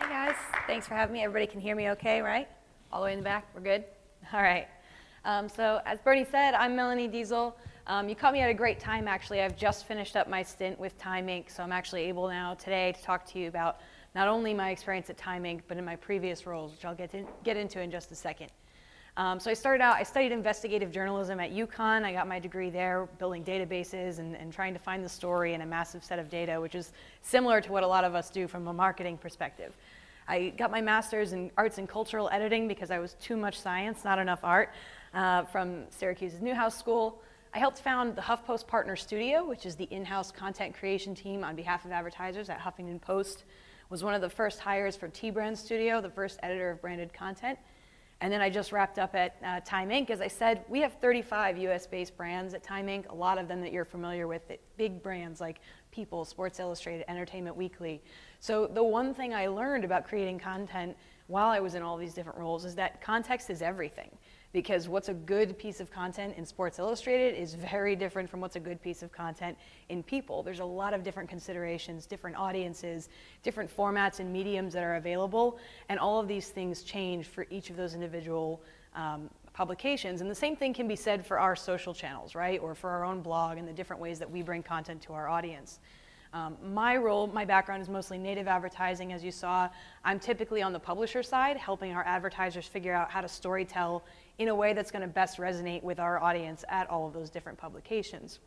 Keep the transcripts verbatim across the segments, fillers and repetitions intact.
guys. Thanks for having me. Everybody can hear me okay, right? All the way in the back, we're good? All right. Um, so as Bernie said, I'm Melanie Diesel. Um, you caught me at a great time, actually. I've just finished up my stint with Time Incorporated, so I'm actually able now today to talk to you about not only my experience at Time Incorporated, but in my previous roles, which I'll get, to, get into in just a second. Um, so I started out, I studied investigative journalism at UConn. I got my degree there, building databases and, and trying to find the story in a massive set of data, which is similar to what a lot of us do from a marketing perspective. I got my master's in arts and cultural editing because I was too much science, not enough art, uh, from Syracuse's Newhouse School. I helped found the HuffPost Partner Studio, which is the in-house content creation team on behalf of advertisers at Huffington Post. Was one of the first hires for T-Brand Studio, the first editor of branded content. And then I just wrapped up at uh, Time Incorporated. As I said, we have thirty-five U S-based brands at Time Incorporated, a lot of them that you're familiar with, big brands like People, Sports Illustrated, Entertainment Weekly. So the one thing I learned about creating content while I was in all these different roles is that context is everything. Because what's a good piece of content in Sports Illustrated is very different from what's a good piece of content in People. There's a lot of different considerations, different audiences, different formats and mediums that are available, and all of these things change for each of those individual um, publications. And the same thing can be said for our social channels, right? Or for our own blog and the different ways that we bring content to our audience. Um, my role, my background is mostly native advertising, as you saw. I'm typically on the publisher side, helping our advertisers figure out how to storytell in a way that's going to best resonate with our audience at all of those different publications.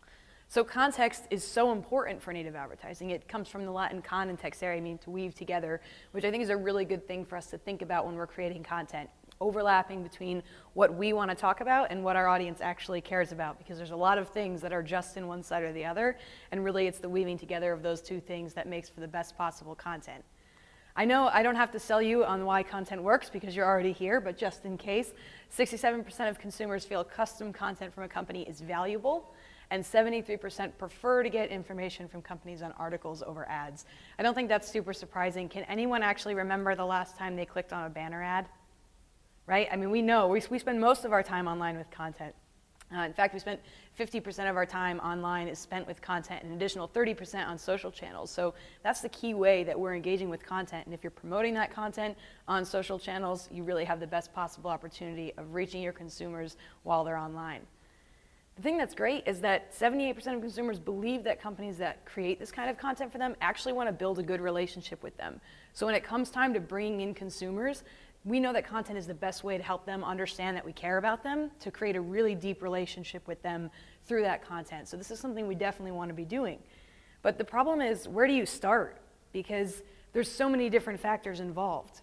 So context is so important for native advertising. It comes from the Latin con and texere, meaning to weave together, which I think is a really good thing for us to think about when we're creating content. Overlapping between what we want to talk about and what our audience actually cares about, because there's a lot of things that are just in one side or the other, and really it's the weaving together of those two things that makes for the best possible content. I know I don't have to sell you on why content works because you're already here, but just in case, sixty-seven percent of consumers feel custom content from a company is valuable, and seventy-three percent prefer to get information from companies on articles over ads. I don't think that's super surprising. Can anyone actually remember the last time they clicked on a banner ad? Right? I mean, we know, we, we spend most of our time online with content. Uh, in fact, we spent fifty percent of our time online is spent with content, and an additional thirty percent on social channels. So that's the key way that we're engaging with content. And if you're promoting that content on social channels, you really have the best possible opportunity of reaching your consumers while they're online. The thing that's great is that seventy-eight percent of consumers believe that companies that create this kind of content for them actually want to build a good relationship with them. So when it comes time to bringing in consumers, we know that content is the best way to help them understand that we care about them, to create a really deep relationship with them through that content. So this is something we definitely want to be doing. But the problem is, where do you start? Because there's so many different factors involved.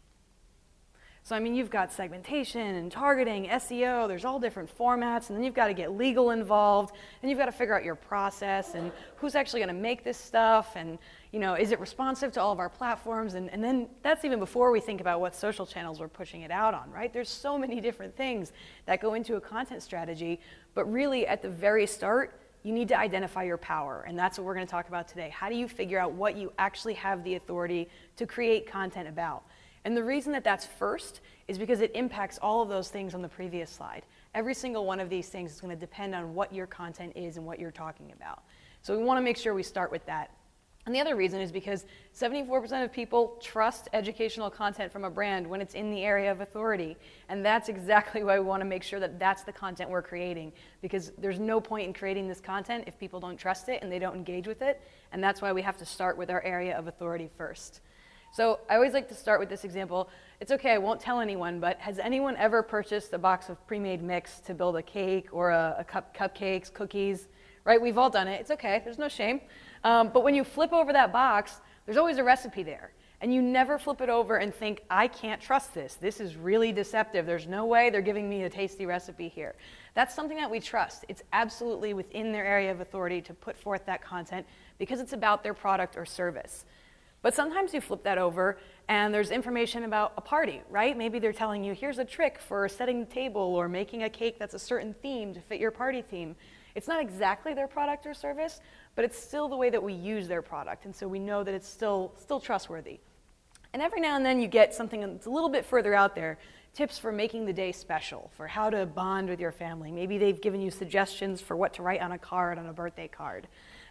So I mean, you've got segmentation and targeting, S E O, there's all different formats, and then you've got to get legal involved, and you've got to figure out your process, and who's actually going to make this stuff, and you know, is it responsive to all of our platforms? And, and then that's even before we think about what social channels we're pushing it out on, right? There's so many different things that go into a content strategy, but really at the very start, you need to identify your power, and that's what we're going to talk about today. How do you figure out what you actually have the authority to create content about? And the reason that that's first is because it impacts all of those things on the previous slide. Every single one of these things is going to depend on what your content is and what you're talking about. So we want to make sure we start with that. And the other reason is because seventy-four percent of people trust educational content from a brand when it's in the area of authority. And that's exactly why we want to make sure that that's the content we're creating, because there's no point in creating this content if people don't trust it and they don't engage with it. And that's why we have to start with our area of authority first. So I always like to start with this example. It's okay, I won't tell anyone, but has anyone ever purchased a box of pre-made mix to build a cake or a, a cup cupcakes, cookies? Right, we've all done it. It's okay, there's no shame. Um, but when you flip over that box, there's always a recipe there. And you never flip it over and think, I can't trust this. This is really deceptive. There's no way they're giving me a tasty recipe here. That's something that we trust. It's absolutely within their area of authority to put forth that content because it's about their product or service. But sometimes you flip that over and there's information about a party, right? Maybe they're telling you, here's a trick for setting the table or making a cake that's a certain theme to fit your party theme. It's not exactly their product or service, but it's still the way that we use their product, and so we know that it's still, still trustworthy. And every now and then you get something that's a little bit further out there, tips for making the day special, for how to bond with your family. Maybe they've given you suggestions for what to write on a card, on a birthday card.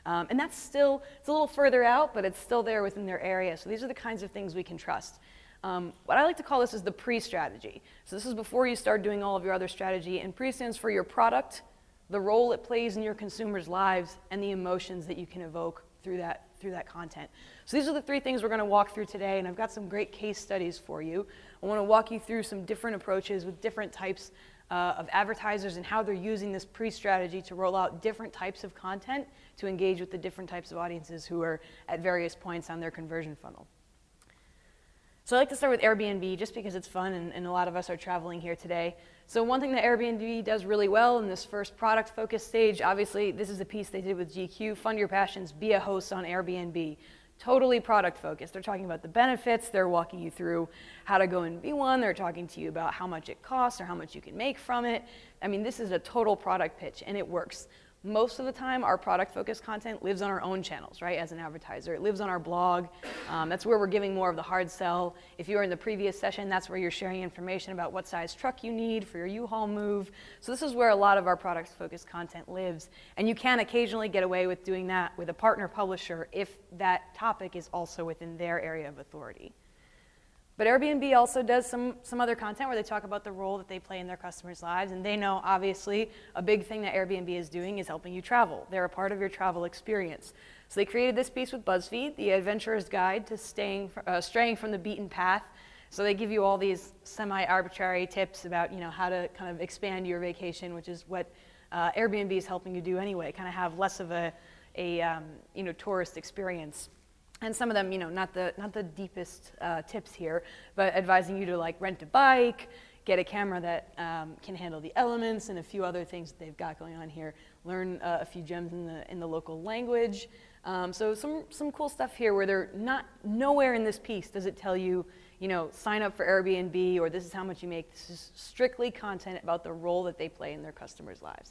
Um, and that's still, it's a little further out, but it's still there within their area. So these are the kinds of things we can trust. Um, what I like to call this is the pre-strategy. So this is before you start doing all of your other strategy, and pre stands for your product, the role it plays in your consumers' lives, and the emotions that you can evoke through that, through that content. So these are the three things we're going to walk through today, and I've got some great case studies for you. I want to walk you through some different approaches with different types uh, of advertisers and how they're using this pre-strategy to roll out different types of content to engage with the different types of audiences who are at various points on their conversion funnel. So I like to start with Airbnb just because it's fun and, and a lot of us are traveling here today. So one thing that Airbnb does really well in this first product focus stage, obviously this is a piece they did with G Q, Fund Your Passions, Be a Host on Airbnb. Totally product focused. They're talking about the benefits, they're walking you through how to go and be one, they're talking to you about how much it costs or how much you can make from it. I mean, this is a total product pitch and it works. Most of the time, our product-focused content lives on our own channels, right, as an advertiser. It lives on our blog. Um, that's where we're giving more of the hard sell. If you were in the previous session, that's where you're sharing information about what size truck you need for your U-Haul move. So this is where a lot of our product-focused content lives. And you can occasionally get away with doing that with a partner publisher if that topic is also within their area of authority. But Airbnb also does some, some other content where they talk about the role that they play in their customers' lives, and they know, obviously, a big thing that Airbnb is doing is helping you travel. They're a part of your travel experience. So they created this piece with BuzzFeed, The Adventurer's Guide to staying, uh, Straying from the Beaten Path. So they give you all these semi-arbitrary tips about, you know, how to kind of expand your vacation, which is what uh, Airbnb is helping you do anyway, kind of have less of a, a um, you know, tourist experience. And some of them, you know, not the not the deepest uh, tips here, but advising you to like rent a bike, get a camera that um, can handle the elements, and a few other things that they've got going on here. Learn uh, a few gems in the in the local language. Um, so some some cool stuff here where they're not nowhere in this piece does it tell you, you know, sign up for Airbnb or this is how much you make. This is strictly content about the role that they play in their customers' lives.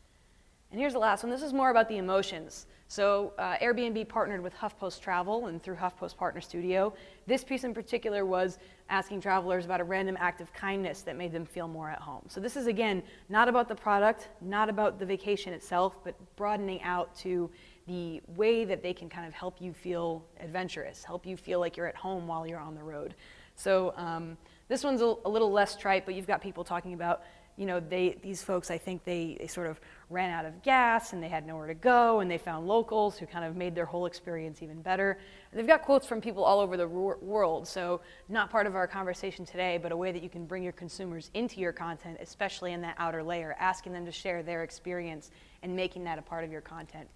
And here's the last one. This is more about the emotions. So uh, Airbnb partnered with HuffPost Travel and through HuffPost Partner Studio. This piece in particular was asking travelers about a random act of kindness that made them feel more at home. So this is, again, not about the product, not about the vacation itself, but broadening out to the way that they can kind of help you feel adventurous, help you feel like you're at home while you're on the road. So um, this one's a, a little less trite, but you've got people talking about, you know, they, these folks, I think they, they sort of ran out of gas and they had nowhere to go and they found locals who kind of made their whole experience even better. And they've got quotes from people all over the ro- world, so not part of our conversation today, but a way that you can bring your consumers into your content, especially in that outer layer, asking them to share their experience and making that a part of your content.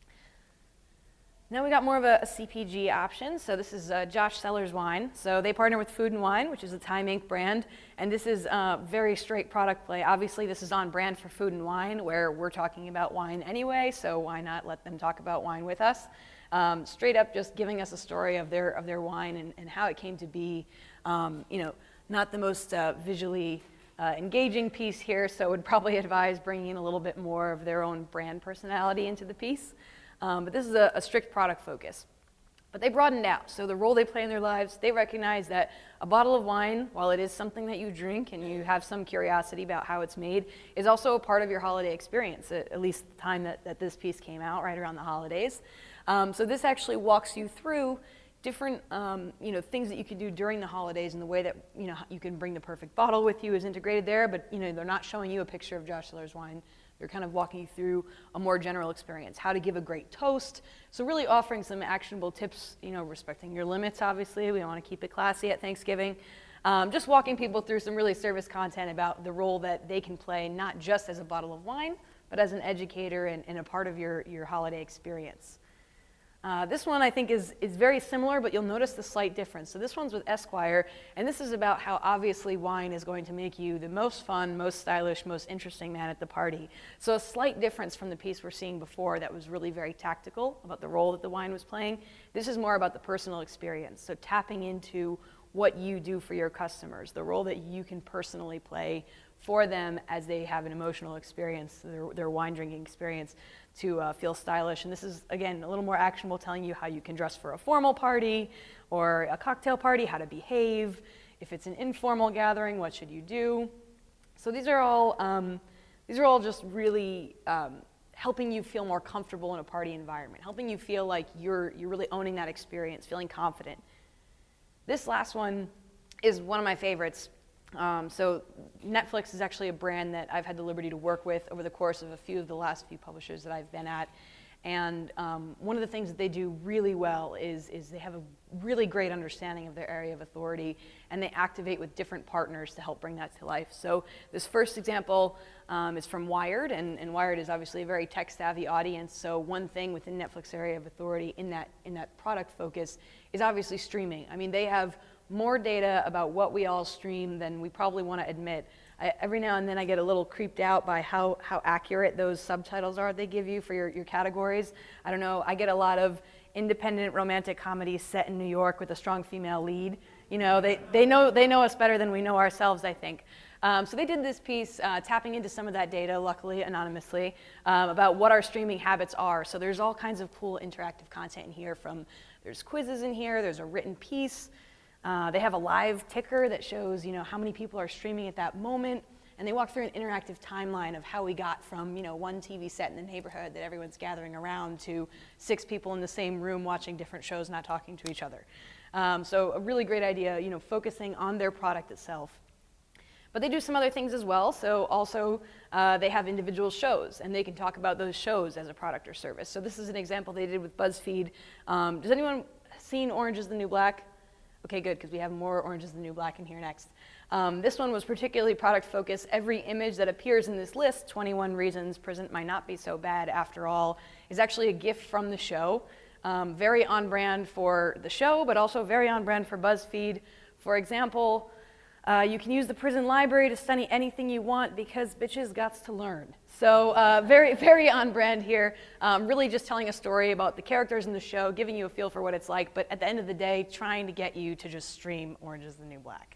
Now we got more of a, a C P G option. So this is uh, Josh Sellers Wine. So they partner with Food and Wine, which is a Time Incorporated brand, and this is uh, very straight product play. Obviously, this is on brand for Food and Wine, where we're talking about wine anyway. So why not let them talk about wine with us? Um, straight up, just giving us a story of their of their wine and, and how it came to be. Um, you know, not the most uh, visually uh, engaging piece here. So would probably advise bringing in a little bit more of their own brand personality into the piece. Um, but this is a, a strict product focus. But they broadened out. So the role they play in their lives, they recognize that a bottle of wine, while it is something that you drink and you have some curiosity about how it's made, is also a part of your holiday experience, at, at least the time that, that this piece came out, right around the holidays. Um, so this actually walks you through different um, you know, things that you can do during the holidays, and the way that, you know, you can bring the perfect bottle with you is integrated there, but you know, they're not showing you a picture of Josh Sellers Wine. They're kind of walking you through a more general experience, how to give a great toast. So really offering some actionable tips, you know, respecting your limits, obviously. We don't want to keep it classy at Thanksgiving. Um, just walking people through some really service content about the role that they can play, not just as a bottle of wine, but as an educator and, and a part of your, your holiday experience. Uh, this one I think is, is very similar, but you'll notice the slight difference. So this one's with Esquire, and this is about how obviously wine is going to make you the most fun, most stylish, most interesting man at the party. So a slight difference from the piece we're seeing before that was really very tactical about the role that the wine was playing. This is more about the personal experience, so tapping into what you do for your customers, the role that you can personally play for them as they have an emotional experience, their, their wine drinking experience, to uh, feel stylish. And this is, again, a little more actionable, telling you how you can dress for a formal party or a cocktail party, how to behave. If it's an informal gathering, what should you do? So these are all um, these are all just really um, helping you feel more comfortable in a party environment, helping you feel like you're, you're really owning that experience, feeling confident. This last one is one of my favorites. Um, so Netflix is actually a brand that I've had the liberty to work with over the course of a few of the last few publishers that I've been at. And um, one of the things that they do really well is, is they have a really great understanding of their area of authority, and they activate with different partners to help bring that to life. So this first example um, is from Wired, and, and Wired is obviously a very tech-savvy audience. So one thing within Netflix area of authority in that, in that product focus is obviously streaming. I mean, they have more data about what we all stream than we probably want to admit. I, every now and then I get a little creeped out by how, how accurate those subtitles are they give you for your, your categories. I don't know, I get a lot of independent romantic comedies set in New York with a strong female lead. You know, they, they, know, they know us better than we know ourselves, I think. Um, so they did this piece uh, tapping into some of that data, luckily anonymously, um, about what our streaming habits are. So there's all kinds of cool interactive content in here from, there's quizzes in here, there's a written piece. Uh, they have a live ticker that shows, you know, how many people are streaming at that moment, and they walk through an interactive timeline of how we got from, you know, one T V set in the neighborhood that everyone's gathering around to six people in the same room watching different shows, not talking to each other. Um, so a really great idea, you know, focusing on their product itself. But they do some other things as well. So also uh, they have individual shows, and they can talk about those shows as a product or service. So this is an example they did with BuzzFeed. Um, does anyone seen Orange is the New Black? Okay, good, because we have more Orange is the New Black in here next. Um, this one was particularly product focused. Every image that appears in this list, twenty-one Reasons Prison Might Not Be So Bad After All, is actually a gift from the show. Um, very on brand for the show, but also very on brand for BuzzFeed. For example, uh, you can use the prison library to study anything you want because bitches gots to learn. So uh, very, very on brand here, um, really just telling a story about the characters in the show, giving you a feel for what it's like, but at the end of the day, trying to get you to just stream Orange is the New Black.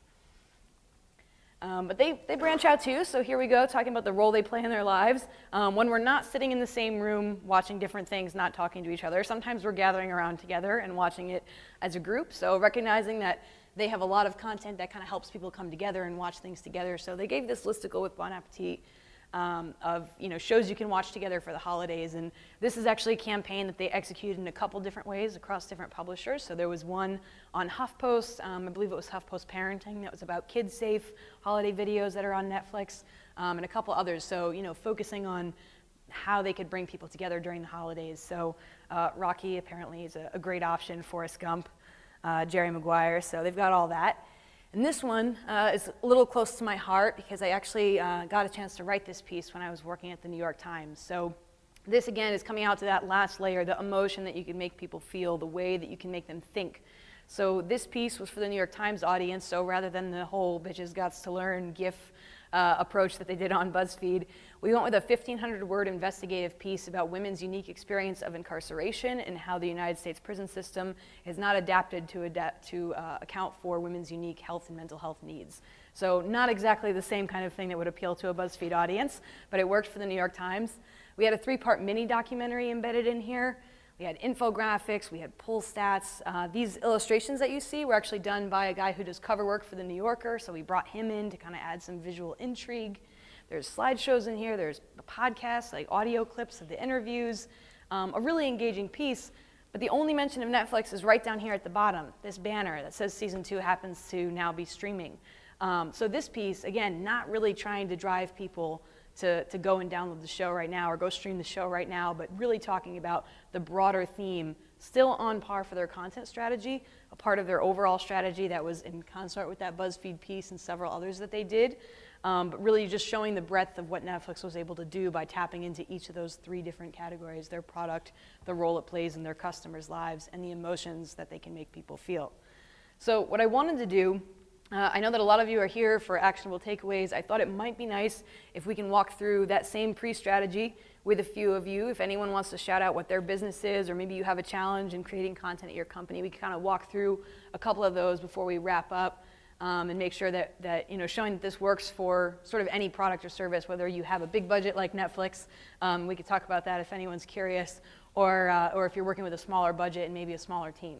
Um, but they, they branch out too, so here we go, talking about the role they play in their lives. Um, when we're not sitting in the same room watching different things, not talking to each other, sometimes we're gathering around together and watching it as a group, so recognizing that they have a lot of content that kind of helps people come together and watch things together. So they gave this listicle with Bon Appetit um, of you know shows you can watch together for the holidays. And this is actually a campaign that they executed in a couple different ways across different publishers. So there was one on HuffPost, um, I believe it was HuffPost Parenting, that was about kid-safe holiday videos that are on Netflix, um, and a couple others. So you know focusing on how they could bring people together during the holidays. So uh, Rocky apparently is a, a great option, Forrest Gump. Uh, Jerry Maguire, so they've got all that. And this one uh, is a little close to my heart because I actually uh, got a chance to write this piece when I was working at the New York Times. So this again is coming out to that last layer, the emotion that you can make people feel, the way that you can make them think. So this piece was for the New York Times audience, so rather than the whole bitches gots to learn GIF uh, approach that they did on BuzzFeed, we went with a fifteen hundred word investigative piece about women's unique experience of incarceration and how the United States prison system is not adapted to, adapt, to uh, account for women's unique health and mental health needs. So not exactly the same kind of thing that would appeal to a BuzzFeed audience, but it worked for the New York Times. We had a three-part mini documentary embedded in here. We had infographics, we had poll stats. Uh, these illustrations that you see were actually done by a guy who does cover work for The New Yorker, so we brought him in to kind of add some visual intrigue. There's slideshows in here, there's podcasts, like audio clips of the interviews, um, a really engaging piece, but the only mention of Netflix is right down here at the bottom, this banner that says season two happens to now be streaming. Um, so this piece, again, not really trying to drive people To, to go and download the show right now or go stream the show right now, but really talking about the broader theme, still on par for their content strategy, a part of their overall strategy that was in consort with that BuzzFeed piece and several others that they did, um, but really just showing the breadth of what Netflix was able to do by tapping into each of those three different categories, their product, the role it plays in their customers' lives, and the emotions that they can make people feel. So what I wanted to do, Uh, I know that a lot of you are here for actionable takeaways. I thought it might be nice if we can walk through that same pre-strategy with a few of you. If anyone wants to shout out what their business is, or maybe you have a challenge in creating content at your company, we can kind of walk through a couple of those before we wrap up um, and make sure that, that, you know, showing that this works for sort of any product or service, whether you have a big budget like Netflix, um, we could talk about that if anyone's curious, or, uh, or if you're working with a smaller budget and maybe a smaller team.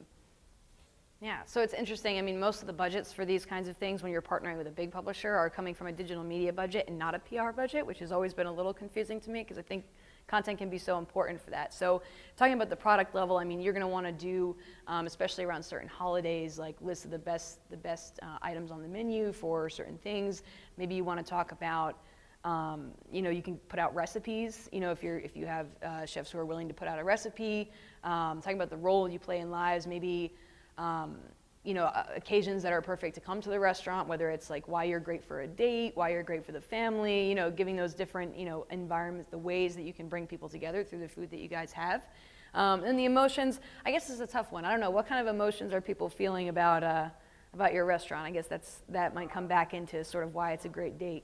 Yeah, so it's interesting. I mean, most of the budgets for these kinds of things when you're partnering with a big publisher are coming from a digital media budget and not a P R budget, which has always been a little confusing to me because I think content can be so important for that. So talking about the product level, I mean, you're going to want to do, um, especially around certain holidays, like list of the best the best uh, items on the menu for certain things. Maybe you want to talk about, um, you know, you can put out recipes. You know, if you're if you have uh, chefs who are willing to put out a recipe, um, talking about the role you play in lives, maybe. Um, you know, uh, occasions that are perfect to come to the restaurant, whether it's like why you're great for a date, why you're great for the family, you know, giving those different, you know, environments, the ways that you can bring people together through the food that you guys have. Um, and the emotions, I guess this is a tough one. I don't know, what kind of emotions are people feeling about uh, about your restaurant? I guess that's that might come back into sort of why it's a great date.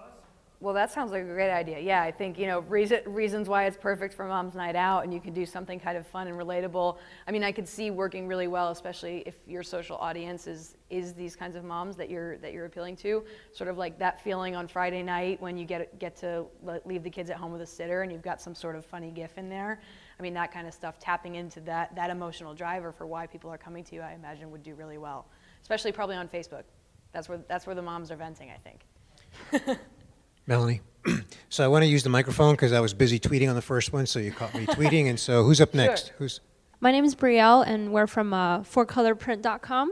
Well, that sounds like a great idea. Yeah, I think, you know, reason, reasons why it's perfect for Mom's Night Out, and you can do something kind of fun and relatable. I mean, I could see working really well, especially if your social audience is is these kinds of moms that you're that you're appealing to. Sort of like that feeling on Friday night when you get get to leave the kids at home with a sitter, and you've got some sort of funny gif in there. I mean, that kind of stuff, tapping into that that emotional driver for why people are coming to you, I imagine would do really well, especially probably on Facebook. That's where that's where the moms are venting, I think. Melanie. So I want to use the microphone because I was busy tweeting on the first one, so you caught me tweeting. And so who's up next? Sure. Who's? My name is Brielle, and we're from uh, four color print dot com.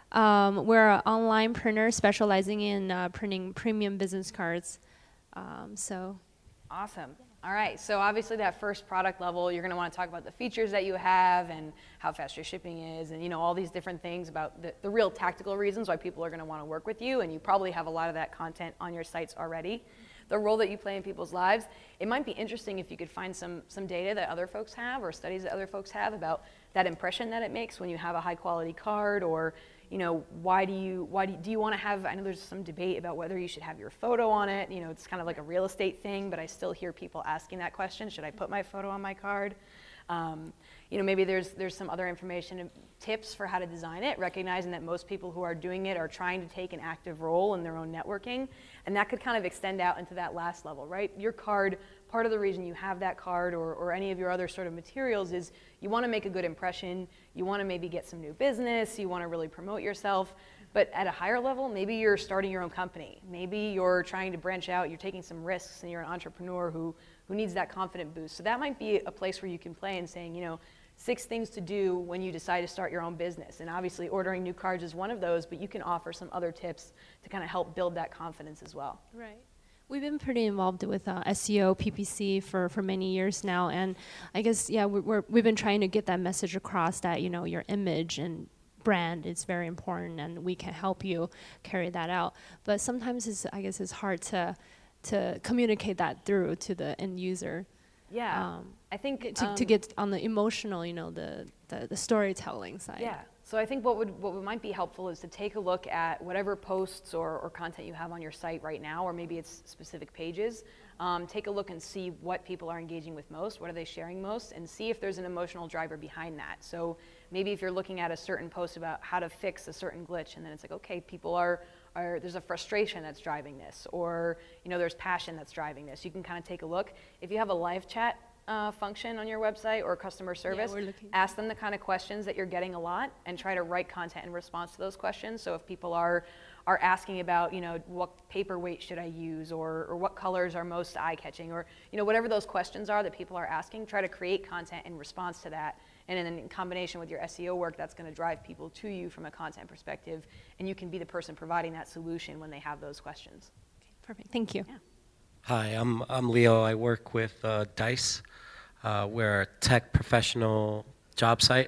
Um, we're an online printer specializing in uh, printing premium business cards. Um, so, awesome. All right. So obviously, that first product level, you're going to want to talk about the features that you have and how fast your shipping is, and you know all these different things about the, the real tactical reasons why people are going to want to work with you. And you probably have a lot of that content on your sites already. The role that you play in people's lives, it might be interesting if you could find some some data that other folks have or studies that other folks have about that impression that it makes when you have a high quality card, or you know, why do you why do you, do you want to have, I know there's some debate about whether you should have your photo on it. You know, it's kind of like a real estate thing, but I still hear people asking that question, should I put my photo on my card? Um, you know, maybe there's there's some other information and tips for how to design it, recognizing that most people who are doing it are trying to take an active role in their own networking, and that could kind of extend out into that last level, right? Your card, part of the reason you have that card or, or any of your other sort of materials is you want to make a good impression, you want to maybe get some new business, you want to really promote yourself. But at a higher level, maybe you're starting your own company. Maybe you're trying to branch out, you're taking some risks, and you're an entrepreneur who, who needs that confident boost. So that might be a place where you can play in saying, you know, six things to do when you decide to start your own business. And obviously ordering new cards is one of those, but you can offer some other tips to kind of help build that confidence as well. right. We've been pretty involved with uh, S E O, P P C for, for many years now, and I guess, yeah, we're, we're, we've been trying to get that message across that, you know, your image and brand is very important, and we can help you carry that out. But sometimes it's, I guess, it's hard to to communicate that through to the end user. Yeah, um, I think to, um, to get on the emotional, you know, the, the, the storytelling side. Yeah. So I think what would what would might be helpful is to take a look at whatever posts or, or content you have on your site right now, or maybe it's specific pages. Um, take a look and see what people are engaging with most, what are they sharing most, and see if there's an emotional driver behind that. So maybe if you're looking at a certain post about how to fix a certain glitch, and then it's like, okay, people are, are there's a frustration that's driving this, or you know, there's passion that's driving this. You can kind of take a look. If you have a live chat uh, function on your website or customer service, yeah, we're looking. ask them the kind of questions that you're getting a lot, and try to write content in response to those questions. So if people are are asking about, you know, what paperweight should I use, or, or what colors are most eye-catching, or, you know, whatever those questions are that people are asking, try to create content in response to that. And then in combination with your S E O work, that's going to drive people to you from a content perspective, and you can be the person providing that solution when they have those questions. Okay, perfect. Thank you. Yeah. Hi, I'm I'm Leo. I work with uh, Dice. Uh, we're a tech professional job site.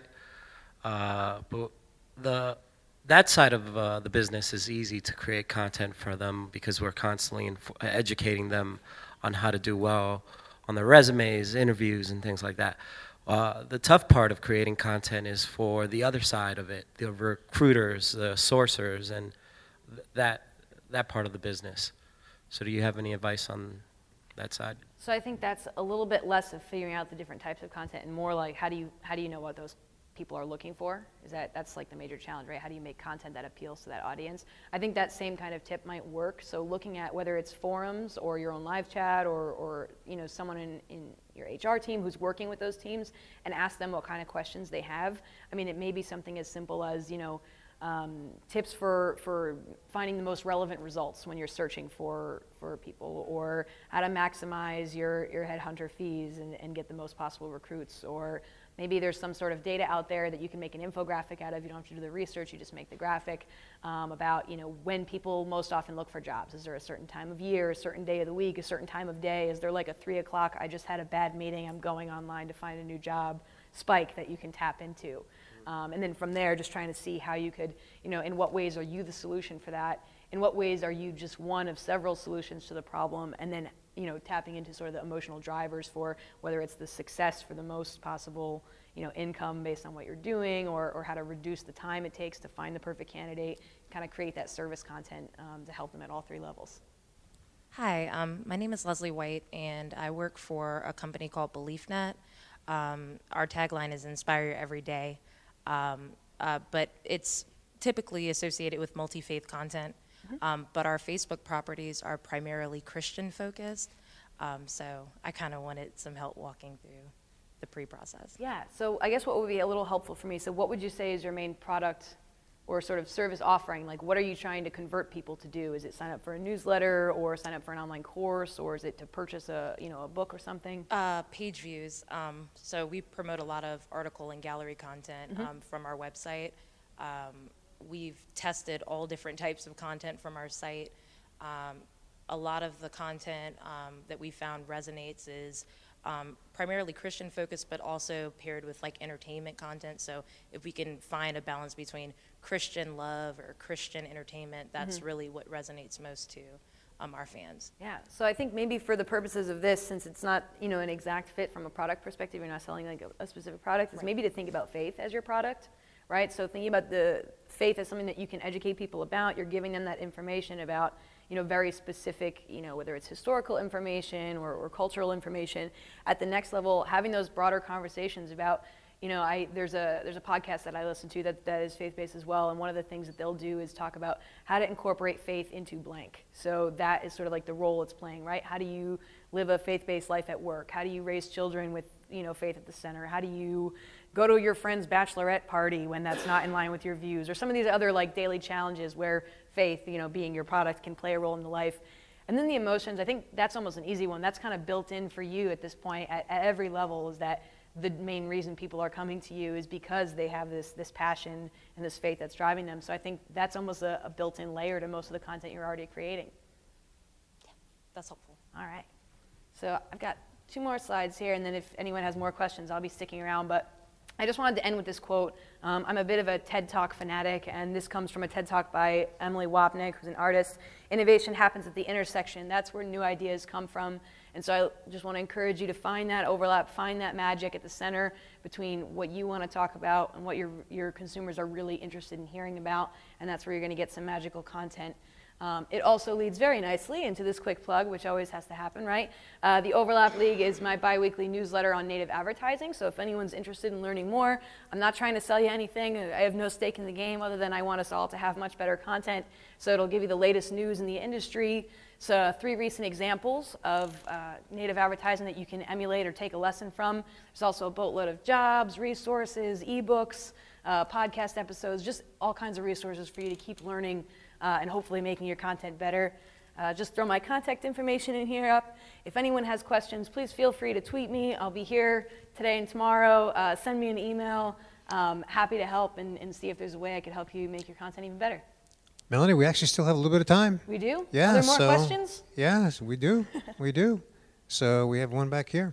Uh, but the that side of uh, the business is easy to create content for them because we're constantly inf- educating them on how to do well on their resumes, interviews, and things like that. Uh, the tough part of creating content is for the other side of it, the recruiters, the sourcers, and th- that that part of the business. So do you have any advice on that side? So I think that's a little bit less of figuring out the different types of content and more like how do you how do you know what those people are looking for? Is that that's like the major challenge, right? How do you make content that appeals to that audience? I think that same kind of tip might work. So looking at whether it's forums or your own live chat or or you know someone in, in your H R team who's working with those teams, and ask them what kind of questions they have. I mean, it may be something as simple as, you know, um, tips for, for finding the most relevant results when you're searching for, for people, or how to maximize your, your headhunter fees and, and get the most possible recruits, or maybe there's some sort of data out there that you can make an infographic out of. You don't have to do the research, you just make the graphic um, about, you know, when people most often look for jobs. Is there a certain time of year, a certain day of the week, a certain time of day? Is there like a three o'clock, I just had a bad meeting, I'm going online to find a new job spike that you can tap into? Um, and then from there, just trying to see how you could, you know, in what ways are you the solution for that? In what ways are you just one of several solutions to the problem? And then, you know, tapping into sort of the emotional drivers for whether it's the success for the most possible, you know, income based on what you're doing, or, or how to reduce the time it takes to find the perfect candidate, kind of create that service content um, to help them at all three levels. Hi, um, my name is Leslie White, and I work for a company called BeliefNet. Um, our tagline is Inspire Your Every Day, um, uh, but it's typically associated with multi-faith content. Mm-hmm. um, but our Facebook properties are primarily Christian-focused, um, so I kind of wanted some help walking through the pre-process. Yeah, so I guess what would be a little helpful for me, so what would you say is your main product or sort of service offering? Like, what are you trying to convert people to do? Is it sign up for a newsletter, or sign up for an online course, or is it to purchase a, you know, a book or something? Uh, page views. Um, so we promote a lot of article and gallery content Mm-hmm. um, from our website. Um, we've tested all different types of content from our site. Um, a lot of the content um, that we found resonates is Um, primarily Christian focused, but also paired with like entertainment content. So if we can find a balance between Christian love or Christian entertainment, that's mm-hmm. really what resonates most to um, our fans. Yeah, so I think maybe for the purposes of this, since it's not, you know, an exact fit from a product perspective, you're not selling like a, a specific product, is right. maybe to think about faith as your product, right? So thinking about the faith as something that you can educate people about, you're giving them that information about, you know, very specific, you know, whether it's historical information or, or cultural information. At the next level, having those broader conversations about, you know, I there's a there's a podcast that I listen to that, that is faith-based as well, and one of the things that they'll do is talk about how to incorporate faith into blank. So that is sort of like the role it's playing, right? How do you live a faith-based life at work? How do you raise children with, you know, faith at the center? How do you go to your friend's bachelorette party when that's not in line with your views? Or some of these other like daily challenges where faith, you know, being your product, can play a role in the life. And then the emotions, I think that's almost an easy one. That's kind of built in for you at this point at, at every level, is that the main reason people are coming to you is because they have this this passion and this faith that's driving them. So I think that's almost a, a built-in layer to most of the content you're already creating. Yeah, that's helpful. All right. So I've got two more slides here, and then if anyone has more questions, I'll be sticking around. But I just wanted to end with this quote. Um, I'm a bit of a TED Talk fanatic, and this comes from a TED Talk by Emily Wapnick, who's an artist. Innovation happens at the intersection. That's where new ideas come from. And so I just want to encourage you to find that overlap, find that magic at the center between what you want to talk about and what your your consumers are really interested in hearing about, and that's where you're going to get some magical content. Um, it also leads very nicely into this quick plug, which always has to happen, right? Uh, the Overlap League is my bi-weekly newsletter on native advertising, so if anyone's interested in learning more, I'm not trying to sell you anything. I have no stake in the game other than I want us all to have much better content, so it'll give you the latest news in the industry. So three recent examples of uh, native advertising that you can emulate or take a lesson from. There's also a boatload of jobs, resources, ebooks, uh, podcast episodes, just all kinds of resources for you to keep learning Uh, and hopefully making your content better. Uh, just throw my contact information in here up. If anyone has questions, please feel free to tweet me. I'll be here today and tomorrow. Uh, send me an email. Um, happy to help and, and see if there's a way I could help you make your content even better. Melanie, we actually still have a little bit of time. We do? Yeah. Are there more so, questions? Yes, we do. we do. So we have one back here.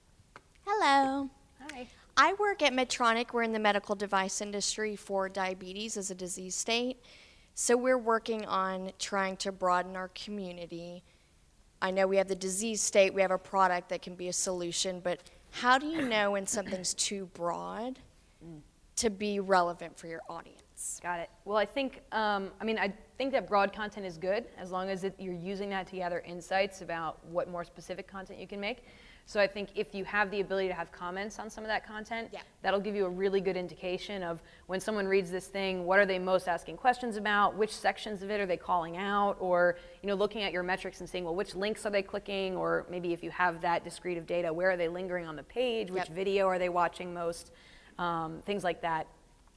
Hello. Hi. I work at Medtronic. We're in the medical device industry for diabetes as a disease state. So we're working on trying to broaden our community. I know we have the disease state, we have a product that can be a solution, but how do you know when something's too broad mm. to be relevant for your audience? Got it. Well, I think, um, I mean, I think that broad content is good as long as it, you're using that to gather insights about what more specific content you can make. So I think if you have the ability to have comments on some of that content, yeah. that'll give you a really good indication of when someone reads this thing, what are they most asking questions about, which sections of it are they calling out, or you know, looking at your metrics and saying, well, which links are they clicking, or maybe if you have that discrete of data, where are they lingering on the page, which yep. video are they watching most, um, things like that.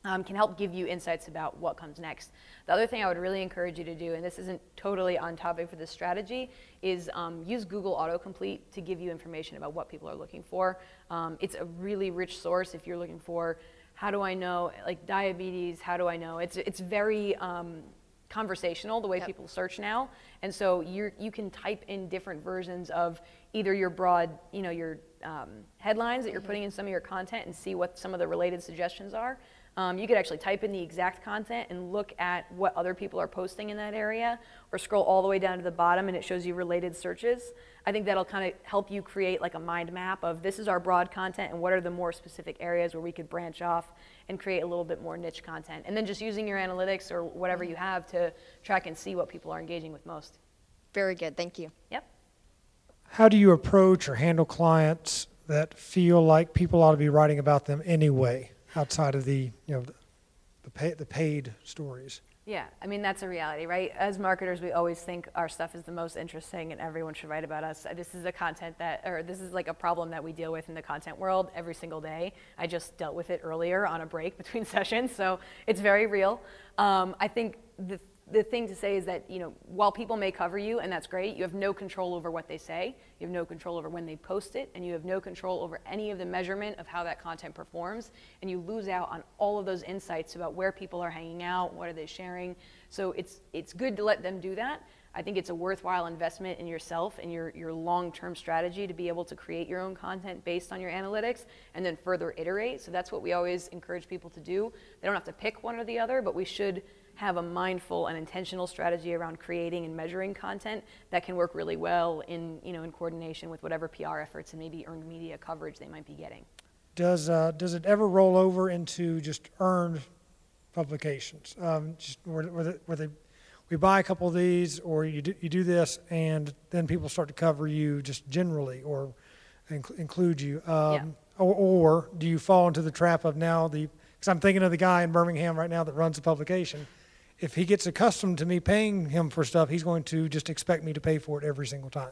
um, can help give you insights about what comes next. The other thing I would really encourage you to do, and this isn't totally on topic for this strategy, is um, use Google Autocomplete to give you information about what people are looking for. Um, it's a really rich source if you're looking for, how do I know, like diabetes, how do I know? It's, it's very um, conversational, the way Yep. people search now. And so you you can type in different versions of either your broad, you know, your um, headlines that you're putting in some of your content and see what some of the related suggestions are. Um, you could actually type in the exact content and look at what other people are posting in that area, or scroll all the way down to the bottom and it shows you related searches. I think that'll kind of help you create like a mind map of this is our broad content and what are the more specific areas where we could branch off and create a little bit more niche content. And then just using your analytics or whatever you have to track and see what people are engaging with most. Very good. Thank you. Yep. How do you approach or handle clients that feel like people ought to be writing about them anyway, outside of the, you know, the, the, pay, the paid stories? Yeah, I mean, that's a reality, right? As marketers, we always think our stuff is the most interesting and everyone should write about us. This is a content that, or this is like a problem that we deal with in the content world every single day. I just dealt with it earlier on a break between sessions, so it's very real. Um, I think the The thing to say is that, you know, while people may cover you, and that's great, you have no control over what they say, you have no control over when they post it, and you have no control over any of the measurement of how that content performs, and you lose out on all of those insights about where people are hanging out, what are they sharing. So it's it's good to let them do that. I think it's a worthwhile investment in yourself and your, your long-term strategy to be able to create your own content based on your analytics and then further iterate. So that's what we always encourage people to do. They don't have to pick one or the other, but we should have a mindful and intentional strategy around creating and measuring content that can work really well in, you know, in coordination with whatever P R efforts and maybe earned media coverage they might be getting. Does uh, does it ever roll over into just earned publications? Um, just where, where, the, where they, we buy a couple of these, or you do, you do this, and then people start to cover you just generally, or inc- include you. Um, Yeah. or, or do you fall into the trap of now the? Because I'm thinking of the guy in Birmingham right now that runs the publication. If he gets accustomed to me paying him for stuff, he's going to just expect me to pay for it every single time.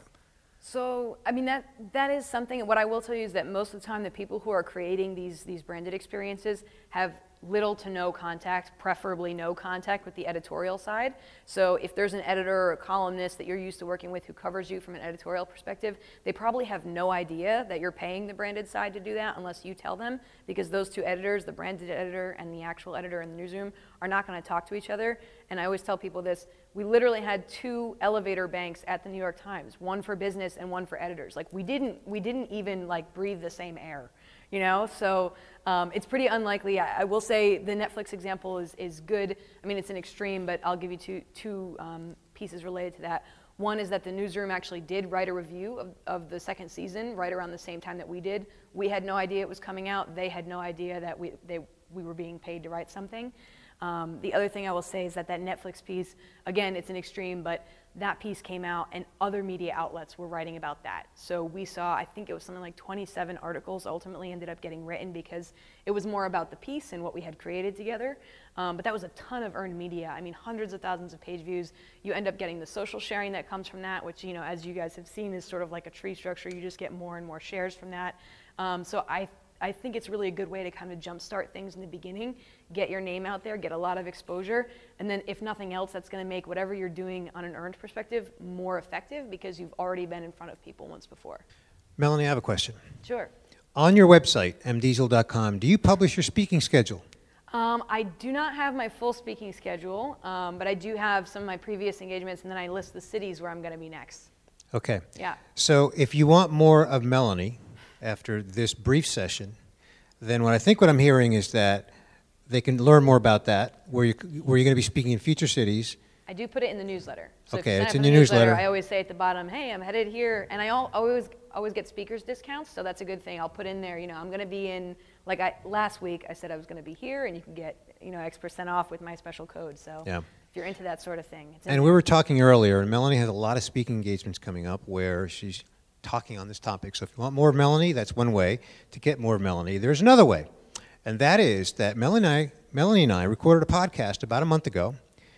So, I mean, that that is something. What I will tell you is that most of the time, the people who are creating these these branded experiences have little to no contact, preferably no contact with the editorial side. So if there's an editor or a columnist that you're used to working with who covers you from an editorial perspective, they probably have no idea that you're paying the branded side to do that unless you tell them, because those two editors, the branded editor and the actual editor in the newsroom, are not going to talk to each other. And I always tell people this, we literally had two elevator banks at the New York Times, one for business and one for editors. Like we didn't we didn't even like breathe the same air. You know, so um, it's pretty unlikely. I, I will say the Netflix example is, is good. I mean, it's an extreme, but I'll give you two, two um, pieces related to that. One is that the newsroom actually did write a review of, of the second season right around the same time that we did. We had no idea it was coming out. They had no idea that we, they, we were being paid to write something. Um, the other thing I will say is that that Netflix piece, again, it's an extreme, but that piece came out and other media outlets were writing about that. So we saw, I think it was something like twenty-seven articles ultimately ended up getting written because it was more about the piece and what we had created together. Um, but that was a ton of earned media. I mean, hundreds of thousands of page views. You end up getting the social sharing that comes from that, which, you know, as you guys have seen, is sort of like a tree structure. You just get more and more shares from that. Um, so I I think it's really a good way to kind of jumpstart things in the beginning, get your name out there, get a lot of exposure, and then if nothing else, that's going to make whatever you're doing on an earned perspective more effective because you've already been in front of people once before. Melanie, I have a question. Sure. On your website, m diesel dot com, do you publish your speaking schedule? Um, I do not have my full speaking schedule, um, but I do have some of my previous engagements, and then I list the cities where I'm going to be next. Okay. Yeah. So if you want more of Melanie after this brief session, then what I think what I'm hearing is that they can learn more about that, where, you, where you're going to be speaking in future cities. I do put it in the newsletter. So Okay, if you sign it's up in for the the newsletter, newsletter. I always say at the bottom, hey, I'm headed here. And I al- always always get speakers discounts, so that's a good thing. I'll put in there, you know, I'm going to be in, like I, last week I said I was going to be here, and you can get, you know, X percent off with my special code. So Yeah. if you're into that sort of thing. It's in And there. we were talking earlier, and Melanie has a lot of speaking engagements coming up where she's talking on this topic. So if you want more of Melanie, that's one way to get more of Melanie. There's another way, and that is that Melanie and I, Melanie and I recorded a podcast about a month ago,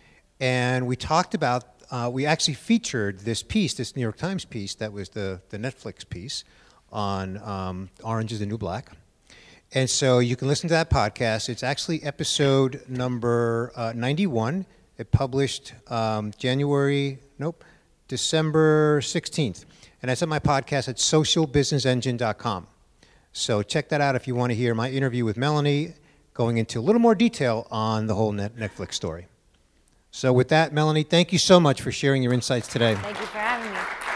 and we talked about, uh, we actually featured this piece, this New York Times piece that was the, the Netflix piece on um, Orange is the New Black. And so you can listen to that podcast. It's actually episode number uh, ninety-one. It published um, January, nope, December sixteenth. And it's on my podcast at social business engine dot com. So check that out if you want to hear my interview with Melanie, going into a little more detail on the whole Net- Netflix story. So with that, Melanie, thank you so much for sharing your insights today. Thank you for having me.